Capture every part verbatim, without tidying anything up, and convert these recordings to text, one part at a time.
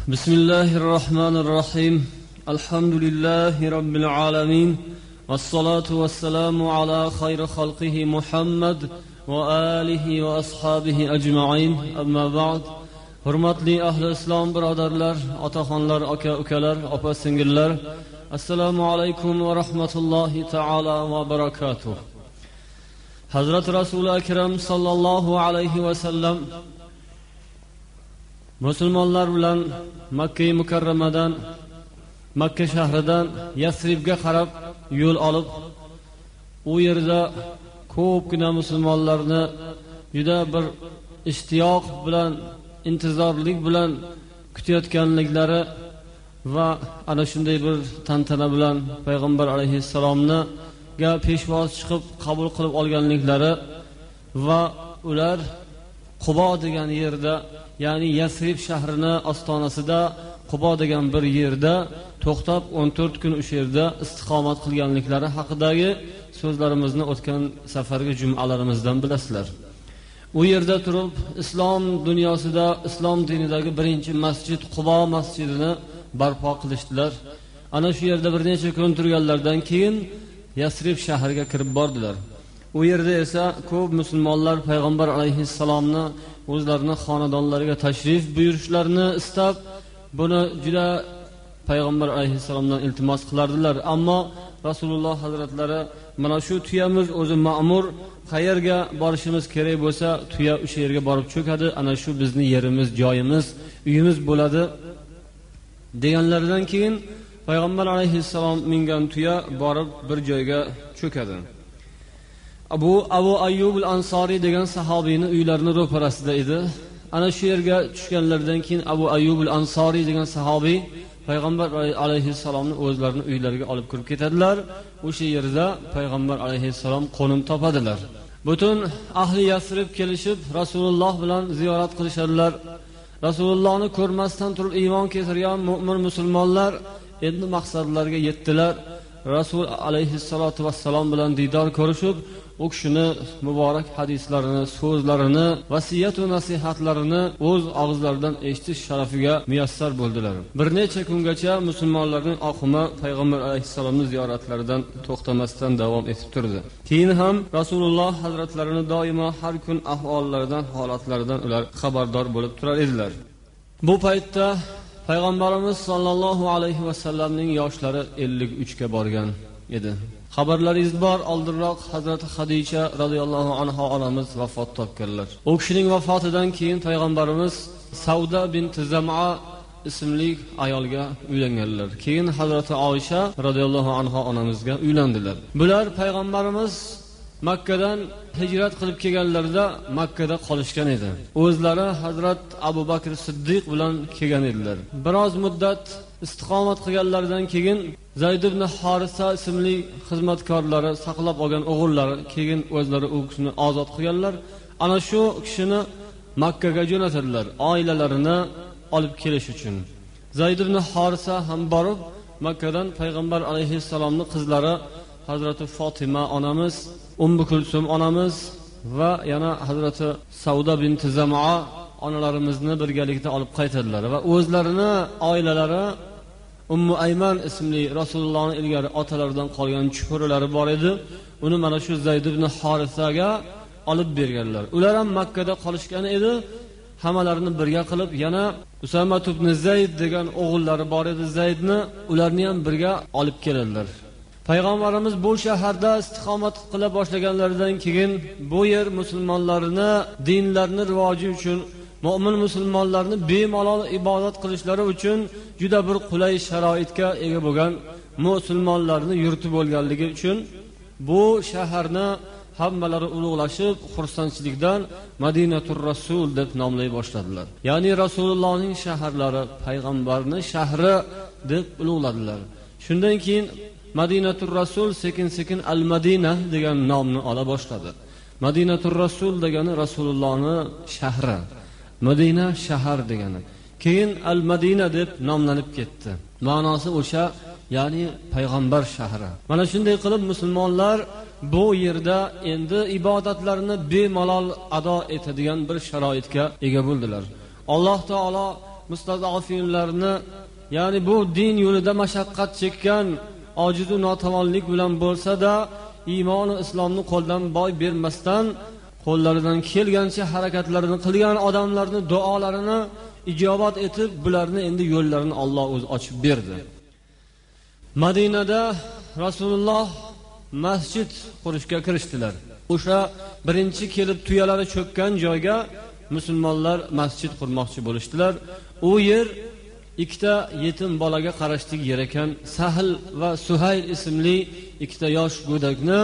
Bismillahirrahmanirrahim. Alhamdulillahi rabbil alamin. Wassalatu wassalamu ala khayri khalqihi Muhammad va alihi va ashabihi ajma'in. Amma ba'd. Hurmatli ahli islom birodarlar, otaxonlar, aka-ukalar, opa-singillar, assalomu alaykum va rahmatullohi ta'ala va barakatuh. Hazrat Rasul akram sallallohu alayhi va sallam musulmonlar bilan Makka mukarramadan, Makka shahridan Yasribga qarab yo'l olib, u yerda ko'pgina musulmonlarni juda bir ishtiyoq bilan, intizorlik bilan kutayotganliklari va ana shunday bir tantana bilan payg'ambar alayhissalomni ga peshvoz chiqib qabul qilib olganliklari va ular Qubo degan yerda, ya'ni Yasrib shahrini ostonasida Qubo degan bir yerda to'xtab o'n to'rt kun o'sha yerda istiqomat qilganliklari haqidagi so'zlarimizni o'tgan safargi jumalarimizdan bilasizlar. U yerda turib islom dunyosida, islom dinidagi birinchi masjid Qubo masjidini barpo qilishdilar. Ana shu yerda bir necha kun turganlardan keyin Yasrib shahriga kirib bordilar. U yerda esa ko'p musulmonlar payg'ambar alayhissalomni o'zlarining xonadonlariga tashrif buyurishlarini istab, buni juda payg'ambar alayhissalomdan iltimos qilardilar. Ammo Rasululloh hazratlari mana shu tuyamiz o'zi ma'mur, qayerga borishimiz kerak bo'lsa, tuya o'sha yerga borib cho'kadi, ana shu bizning yerimiz, joyimiz, uyimiz bo'ladi deganlaridan keyin payg'ambar alayhissalom mingan tuya borib bir joyga cho'kadi. Abu Abu Ayyub al-Ansari degan sahobiyning uylarining ro'parasida edi. Ana shu yerga tushganlardan keyin Abu Ayyub al-Ansari degan sahobiy payg'ambar alayhissalomni o'zlarining uylariga olib kirib ketadilar. O'sha yerda payg'ambar alayhissalom qo'nim topadilar. Butun ahli Yasrib kelishib Rasululloh bilan ziyorat qilishadilar. Rasulullohni ko'rmasdan turib iymon keltirgan mu'min musulmonlar endi maqsadlariga yetdilar. Rasul alayhissalotu vassalom bilan diydor ko'rishib, u kishini muborak hadislarini, so'zlarini, vasiyat va nasihatlarini o'z og'izlaridan eshitish sharafiga muyassar bo'ldilar. Bir necha kungacha musulmonlarning oqimi payg'ambar alayhissalomning ziyoratlaridan to'xtamasdan davom etib turdi. Keyin ham Rasululloh hazratlarini doimo har kun ahvollaridan, holatlaridan ular xabardor bo'lib turar edilar. Bu paytda payg'ambarimiz sollallohu alayhi vasallamning yoshlari ellik uch ga borgan edi. Xabarlaringiz bor, oldinroq Hazrat Xadija radhiyallohu anha onamiz vafot topganlar. U kishining vafotidan keyin payg'ambarimiz Sauda bint Zam'a ismli ayolga uylanganlar. Keyin Hazrat Oysha radhiyallohu anha onamizga uylandilar. Bular payg'ambarimiz Makkadan hijrat qilib kelganlarida Makkada qolishgan edi. O'zlari Hazrat Abu Bakr Siddiq bilan kelgan edilar. Biroz muddat istiqomat qilganlaridan keyin Zayd ibn Harisa ismli xizmatkorlari saqlab olgan o'g'illari keyin o'zlari u kishini ozod qilganlar. Ana shu kishini Makkaga jo'natadilar, oilalarini olib kelish uchun. Zayd ibn Harisa ham borib Makkadan payg'ambar alayhissalomning qizlari Hazrat Fatima onamiz, Ummu Kulsum onamiz va yana Hazrat Sauda bint Zam'a onalarimizni birgalikda olib qaytadilar va o'zlarini oilalari Ummu Ayman ismli Rasulullohning ilgari otalaridan qolgan chuqurlari bor edi. Uni mana shu Zayd ibn Harisaga olib berganlar. Ular ham Makkada qolishgan edi. Hammalarini birga qilib yana Usama ibn Zayd degan o'g'illari bor edi Zaydni, ularni ham birga olib keladilar. Payg'ambarimiz bu shaharda istiqomat qila boshlaganlaridan keyin bu yer musulmonlarni dinlarini rivoji uchun, mu'min musulmonlarni bemalol ibodat qilishlari uchun juda bir qulay sharoitga ega bo'lgan musulmonlarni yurti bo'lganligi uchun bu shaharni hammalari ulug'lashib, xursandchilikdan Madinatur Rasul deb nomlay boshladilar. Ya'ni Rasulullohning shaharlari, payg'ambarning shahri deb ulug'ladilar. Shundan keyin Madinatur Rasul sekin-sekin Al-Madina degan nomni ola boshladi. Madinatur Rasul degani Rasulullohning shahri. Madina shahar degani. Keyin Al-Madina deb nomlanib ketdi. Ma'nosi o'sha, ya'ni payg'ambar shahri. Mana shunday qilib musulmonlar bu yerda endi ibodatlarini bemalol ado etadigan bir sharoitga ega bo'ldilar. Alloh taolo mustad'afinlarni, ya'ni bu din yo'lida mashaqqat chekkan, ojiz va notavonlik bilan bo'lsa-da, iymon va islomni qo'ldan boy bermasdan, qo'llaridan kelgancha harakatlarini qilgan odamlarni duolarini ijobat etib, bularni endi yo'llarini Alloh o'zi ochib berdi. Madinada Rasululloh masjid qurishga kirishdilar. O'sha birinchi kelib tuyalari cho'kkan joyga musulmonlar masjid qurmoqchi bo'lishdilar. U yer ikkita yetim bolaga qarashlik yer ekan. Sahl va Suhayl ismli ikkita yosh go'dakni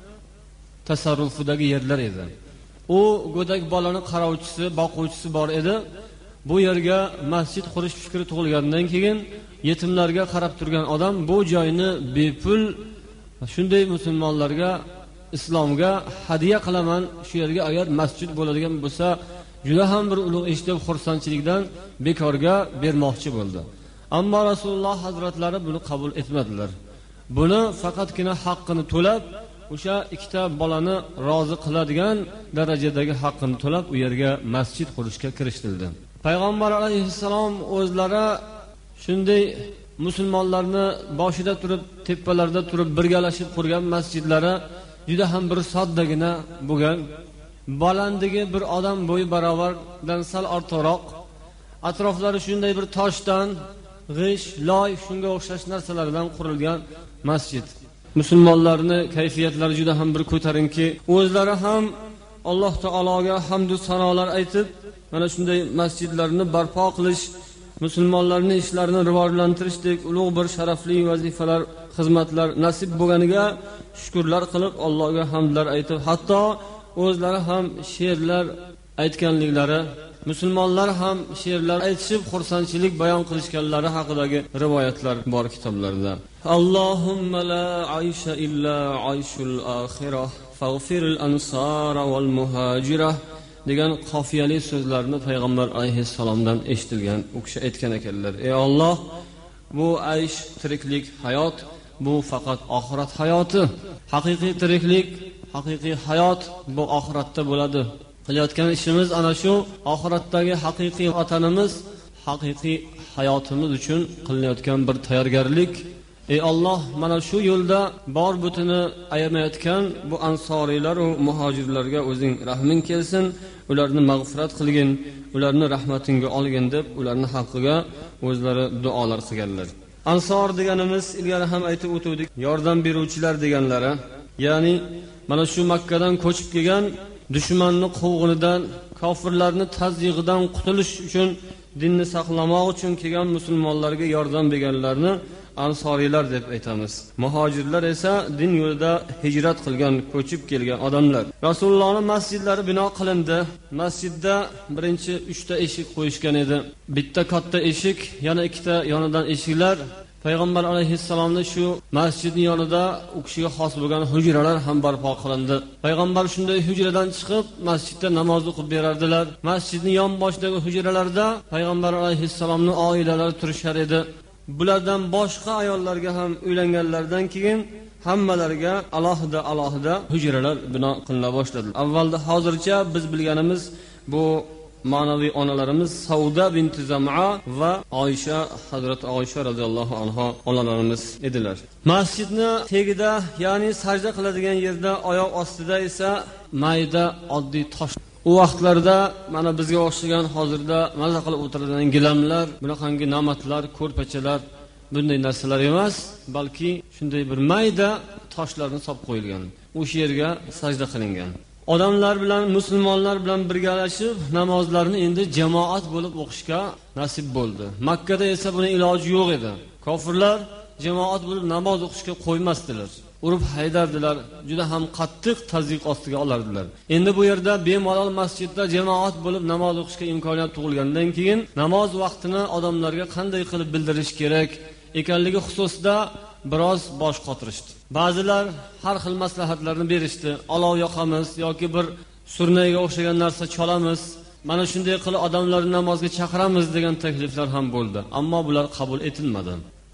tasarrufidagi yerlar edi. U go'dak bolani qarovchisi, boquvchisi bor edi. Bu yerga masjid qurish fikri tug'ilgandan keyin yetimlarga qarab turgan odam bu joyni bepul shunday musulmonlarga, islomga hadiya qilaman, shu yerga agar masjid bo'ladigan bo'lsa, juda ham bir ulug' ish deb xursandchilikdan bekorga bermoqchi bo'ldi. Ammo Rasululloh hazratlari buni qabul etmadilar. Buni faqatgina haqqini to'lab, o'sha ikkita bolani rozi qiladigan darajadagi haqqini to'lab u yerga masjid qurishga kirishdi. Payg'ambar alayhissalom o'zlari shunday musulmonlarni boshida turib, tepalarda turib birgalashib qurgan masjidlari juda ham bir soddagina bo'lgan. Balandligi bir odam bo'yi barobardan sal ortiqroq, atroflari shunday bir toshdan, g'ish, loy, shunga o'xshash narsalardan qurilgan masjid. Musulmonlarning kayfiyatlari juda ham bir ko'tarinki, o'zlari ham Alloh taologa hamd va sanolar aytib, mana shunday masjidlarni barpo qilish, musulmonlarning ishlarini rivojlantirishdek ulug' bir sharafli vazifalar, xizmatlar nasib bo'lganiga shukrlar qilib, Allohga hamdlar aytib, hatto o'zlari ham she'rlar aytganliklari, musulmonlar ham she'rlar aytishib xursandchilik bayon qilishganlari haqidagi rivoyatlar bor kitoblarda. Allohumma la aysha illa ayshul axirah faghfiril ansara wal muhajirah degan qofiyali so'zlarni payg'ambar alayhissalomdan eshitilgan. U kishi aytgan ekanlar: "Ey Alloh, bu aysh tiriklik hayot, bu faqat oxirat hayoti. Haqiqiy tiriklik, haqiqiy hayot bu oxiratda bo'ladi. Qilayotgan ishimiz ana shu oxiratdagi haqiqiy vatanimiz, haqiqiy hayotimiz uchun qilinayotgan bir tayyorgarlik. Ey Alloh, mana shu yo'lda bor butini ayirmayotgan bu ansoriylar va muhojirlarga o'zing rahming kelsin, ularni mag'firat qilgin, ularni rahmatingga olgin" deb ularni haqqiga o'zlari duolar qilganlar. Ansor deganimiz ilgari ham aytib o'tdik, yordam beruvchilar deganlari. Ya'ni mana shu Makkadan ko'chib kelgan, dushmanning quvg'inidan, kofirlarning tazyiqidan qutulish uchun, dinni saqlamoq uchun kelgan musulmonlarga yordam berganlarni ansoriylar deb aytamiz. Muhojirlar esa din yo'lida hijrat qilgan, ko'chib kelgan odamlar. Rasulullohning masjidlari bino qilindi. Masjidda birinchi uchta eshik qo'yishgan edi. Bitta katta eshik, yana ikkita yonidan eshiklar. Payg'ambar alayhissalomning shu masjidning yonida u kishiga xos bo'lgan hujralar ham barpo qilindi. Payg'ambar shunday hujradan chiqib masjidda namoz o'qib berardilar. Masjidning yon boshidagi hujralarda payg'ambar alayhissalomning oilalari turishar edi. Bulardan boshqa ayollarga ham uylanganlardan keyin hammalariga alohida alohida hujralar bino qilina boshladi. Avvalda hozircha biz bilganimiz bu ma'naviy onalarimiz Sauda binti Zam'a va Oysha, Hazrat Oysha radhiyallohu anha onalarimiz edilar. Masjidni tagida, ya'ni sajda qiladigan yerda, oyoq ostida esa mayda oddiy tosh. U vaqtlarda mana bizga o'xshagan hozirda maza qilib o'tiradigan gilamlar, bunaqangi namatlar, ko'rpachalar, bunday narsalar emas, balki shunday bir mayda toshlarni solib qo'yilgan. O'sha yerga sajda qilingan. Odamlar bilan, musulmonlar bilan birgalashib namozlarni endi jamoat bo'lib o'qishga nasib bo'ldi. Makka da esa buni iloji yo'q edi. Kofirlar jamoat bo'lib namoz o'qishga qo'ymasdilar. Urib haydardilar, juda ham qattiq tazyiq ostiga olardilar. Endi bu yerda bemalol masjidda jamoat bo'lib namoz o'qishga imkoniyat tug'ilgandan keyin namoz vaqtini odamlarga qanday qilib bildirish kerak ekanligi xususida biroz bosh qotirishdi. Ba'zilar har xil maslahatlarni berishdi. Olov yoqamiz yoki bir surnayga o'xshagan narsa cholamiz, mana shunday qilib odamlarni namozga chaqiramiz degan takliflar ham bo'ldi. Ammo bular qabul etilmadi.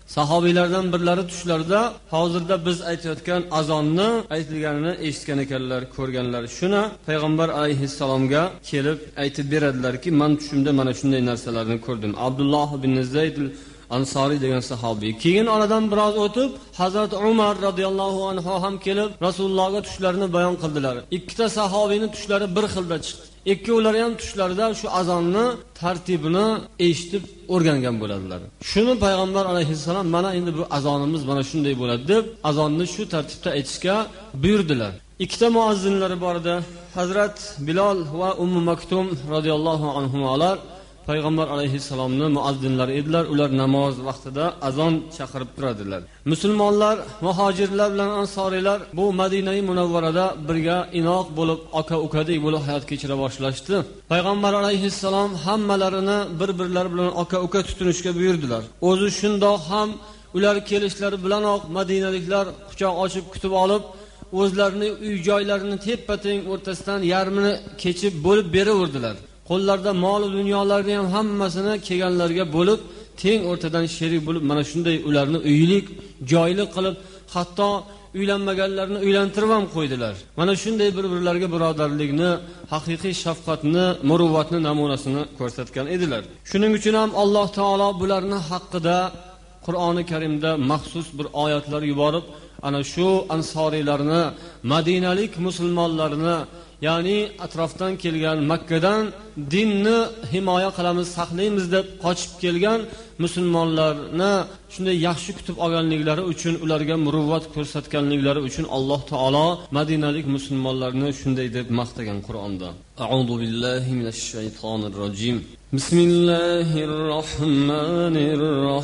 Sahobiylardan birlari tushlarida hozirda biz aytayotgan azonni aytilganini eshitgan ekanlar, ko'rganlar. Shuni payg'ambar alayhissalomga kelib aytib beradilarki, men tushimda mana shunday narsalarni ko'rdim. Abdulloh ibn Zayd Ansoriy degan sahobiy. Keyin oradan biroz o'tib Hazrat Umar radhiyallohu anhu ham kelib Rasulullohga tushlarini bayon qildilar. Ikkita sahobiyning tushlari bir xilda chiqdi. Ikkovlari ham tushlarida shu azonni tartibini eshitib o'rgangan bo'ladilar. Shuni payg'ambar alayhissalom mana endi bu azonimiz mana shunday bo'ladi deb azonni shu tartibda aytishga buyurdilar. Ikkita muazzinlari bor edi. Hazrat Bilol va Ummu Maktum radhiyallohu anhular payg'ambar alayhissalomni muazzinlari edilar. Ular namoz vaqtida azon chaqirib turadilar. Musulmonlar, muhojirlar bilan ansoriylar bu Madina-i Munavvarada birga inoq bo'lib, aka-ukadek bo'lib hayot kechira boshlashdi. Payg'ambar alayhissalom hammalarini bir-birlari bilan aka-uka tutinishga buyurdilar. O'zi shundoq ham ular kelishlari bilanoq Madinaliklar quchoq ochib kutib olib, o'zlarining uy-joylarini teppa-teng o'rtasidan yarmini kechib bo'lib beraverdilar. Qo'llarda mol va dunyolarni ham hammasini kelganlarga bo'lib, teng o'rtadan sherik bo'lib, mana shunday ularni uylik, joyli qilib, hatto uylanmaganlarni uylantirib ham qo'ydilar. Mana shunday bir-birlariga birodarlikni, haqiqiy shafqatni, muruvvatni namunasini ko'rsatgan edilar. Shuning uchun ham Alloh taolo bularning haqqida Qur'oni Karimda maxsus bir oyatlar yuborib, ana shu ansoriylarni, madinalik musulmonlarni, ya'ni atrofdan kelgan Makkadan dinni himoya qilamiz, saqlaymiz deb qochib kelgan musulmonlarni shunday yaxshi kutib olganliklari uchun, ularga muruvvat ko'rsatganliklari uchun Alloh taolo madinalik musulmonlarni shunday deb maqtagan Qur'onda. A'udhu billahi minash shaytonir rojim. Bismillahir rohmanir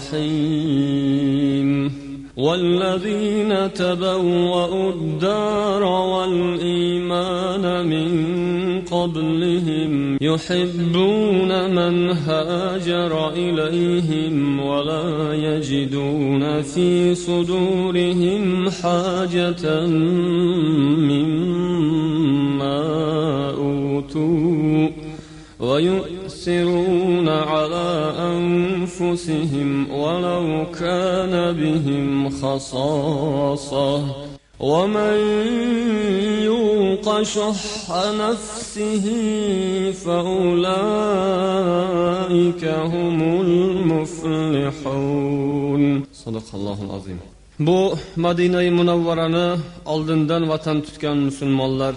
rohim. والذين تبوأوا الدار والإيمان من قبلهم يحبون من هاجر إليهم ولا يجدون في صدورهم حاجة مما أوتوا ويؤثرون على أنفسهم ولو كان بهم خصاصة ومن يوق شح نفسه فأولئك هم المفلحون. صدق الله العظيم. Bu Madina-i Munavvarani oldindan vatan tutgan musulmonlar,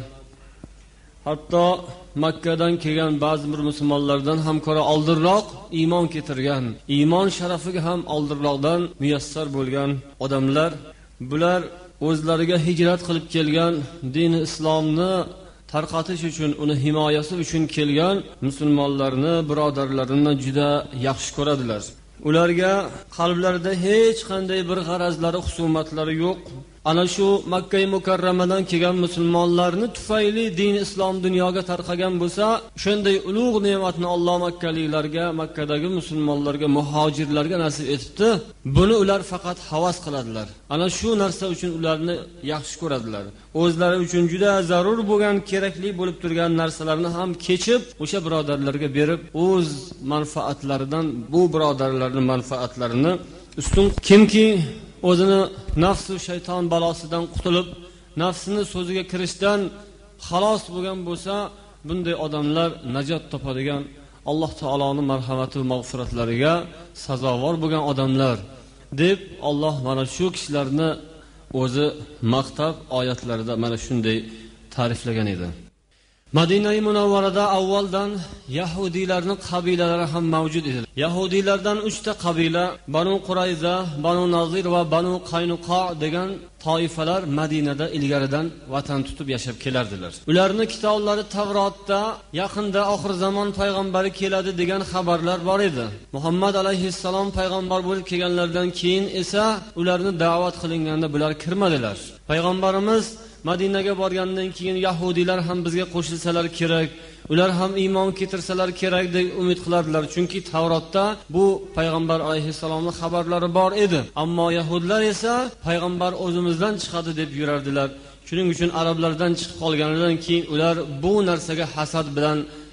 hatto Makkadan kelgan ba'zi bir musulmonlardan ham ko'ra oldinroq iymon keltirgan, iymon sharafiga ham oldinroqdan muyassar bo'lgan odamlar, bular o'zlariga hijrat qilib kelgan, dini islomni tarqatish uchun, uni himoyasi uchun kelgan musulmonlarni, birodarlarini juda yaxshi ko'radilar. Ularga qalblarida hech qanday bir g'arazlari, husumatlari yo'q. Ana shu Makka-i Mukarramadan kelgan musulmonlarni tufayli din islom dunyoga tarqagan bo'lsa, shunday ulug' ne'matni Alloh makkaliklarga, Makkadagi musulmonlarga, muhojirlarga nasib etibdi. Buni ular faqat havas qiladilar. Ana shu narsa uchun ularni yaxshi ko'radilar. O'zlari uchun juda zarur bo'lgan, kerakli bo'lib turgan narsalarni ham kechib, o'sha birodarlarga berib, o'z manfaatlaridan bu birodarlarning manfaatlarini ustun kimki o'zini nafs va shayton balosidan qutulib, nafsini so'ziga kirishdan xalos bo'lgan bo'lsa, bunday odamlar najot topadigan, Alloh taoloning marhamati va mag'firatlariga sazovor bo'lgan odamlar deb Alloh mana shu kishilarni o'zi maqtab oyatlarida mana shunday ta'riflagan edi. Madina-i Munavvarada avvaldan Yahudiylarning qabilalari ham mavjud edi. Yahudiylardan uchta qabila, Banu Qurayza, Banu Nazir va Banu Qaynuqo degan toifalar Madinada ilgaridan vatan tutib yashab kelardilar. Ularning kitoblari Tavrotda yaqinda oxir zamon payg'ambari keladi degan xabarlar bor edi. Muhammad alayhissalom payg'ambar bo'lib kelganlardan keyin esa ularni da'vat qilinganda bular kirmadilar. Payg'ambarimiz Madinaga borgandan keyin Yahudiylar ham bizga qo'shilsalar kerak, ular ham iymon keltirsalar kerak deb umid qilardilar. Chunki Tavrotda bu payg'ambar alayhissalomning xabarlari bor edi. Ammo Yahudlar esa payg'ambar o'zimizdan chiqadi deb yurardilar. Shuning uchun arablardan chiqib qolganidan keyin ular bu narsaga hasad bilan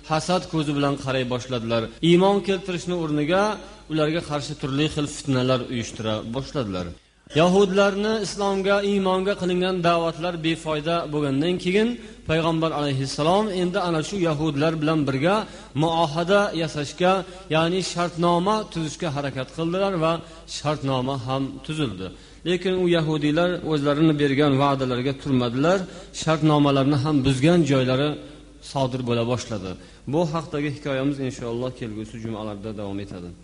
hasad ko'zi bilan qaray boshladilar. Iymon keltirishning o'rniga ularga qarshi turli xil fitnalar uyushtira boshladilar. Yahudlarni islomga, iymonga qilingan da'vatlar befoyda bo'lgandan keyin payg'ambar alayhissalom endi ana shu yahudlar bilan birga muohada yasashga, ya'ni shartnoma tuzishga harakat qildilar va shartnoma ham tuzildi. Lekin u yahudiylar o'zlarini bergan va'dalarga turmadilar, shartnomalarni ham buzgan joylari sodir bo'la boshladi. Bu haqdagi hikoyamiz inshaalloh kelgusi jumalarda davom etadi.